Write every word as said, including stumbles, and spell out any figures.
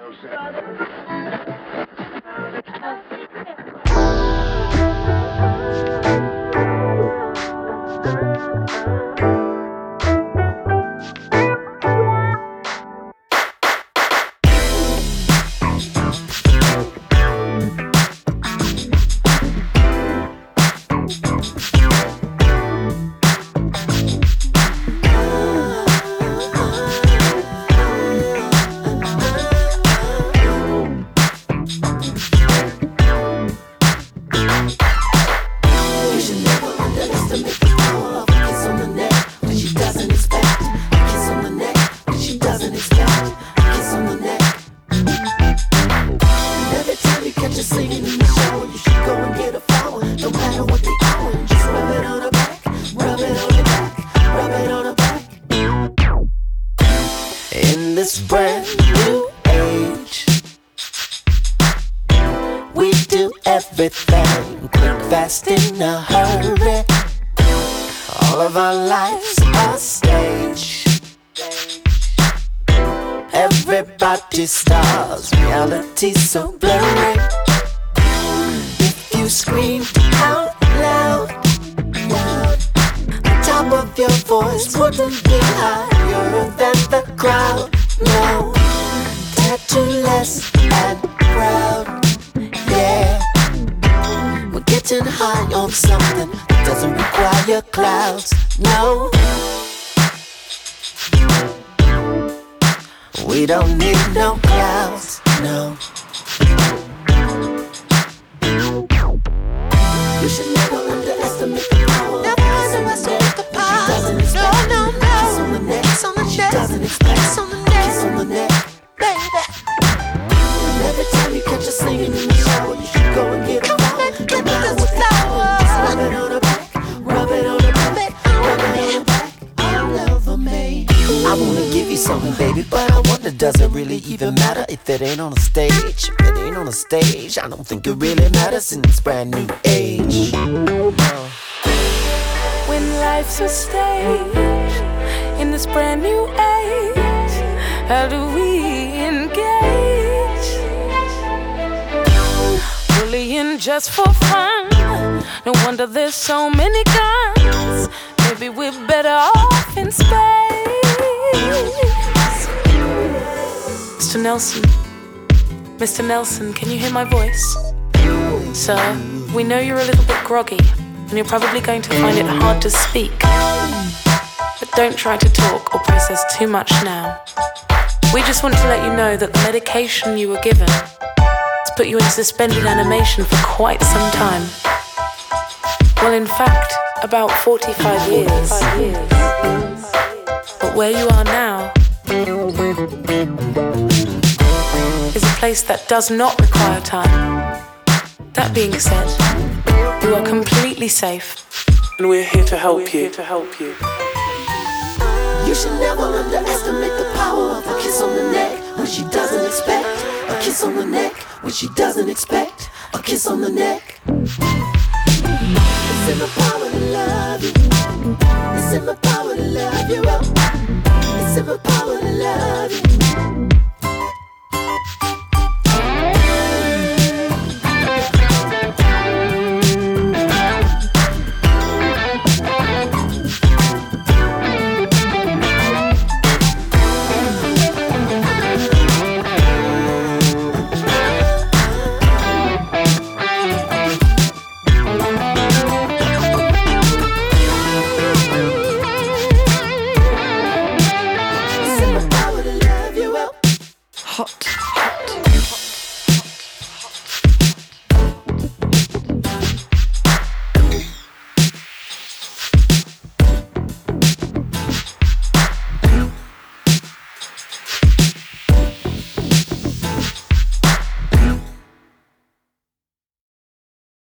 Everything quick, fast, in a hurry. All of our lives are stage. Everybody's stars, reality's so blurry. If you scream out loud, loud, the top of your voice wouldn't be higher than the crowd. No, tattoo-less and proud, yeah. We're getting high on something that doesn't require clouds, no. We don't need no clouds, no. You should never underestimate the power. Never underestimate the power. No, no, no. Kiss on the neck. Kiss on the neck. She doesn't expect. Kiss on the neck. Kiss on the neck, baby. And every time you catch her singing in the shower, you should go and get a flower. No matter what the hour. Rub it on her back. Rub it on her back. Rub it on her back. Our love her made. I wanna give you something, baby, but I wonder, does it really even matter if it ain't on a stage? If it ain't on a stage, I don't think it really matters in this brand new age. When life's a stage, in this brand new age, how do we engage? Bullying just for fun, no wonder there's so many guns. Maybe we're better off in space. Mister Nelson, Mister Nelson, can you hear my voice? Sir, we know you're a little bit groggy, and you're probably going to find it hard to speak. But don't try to talk or process too much now. We just want to let you know that the medication you were given has put you in suspended animation for quite some time. Well, in fact, about forty-five years. But where you are now is a place that does not require time. That being said, you are completely safe, and we're here to help you. To help you. You should never underestimate the power of a kiss on the neck when she doesn't expect. A kiss on the neck when she doesn't expect. A kiss on the neck. It's in my power to love you. It's in my power to love you. It's in my power to love you.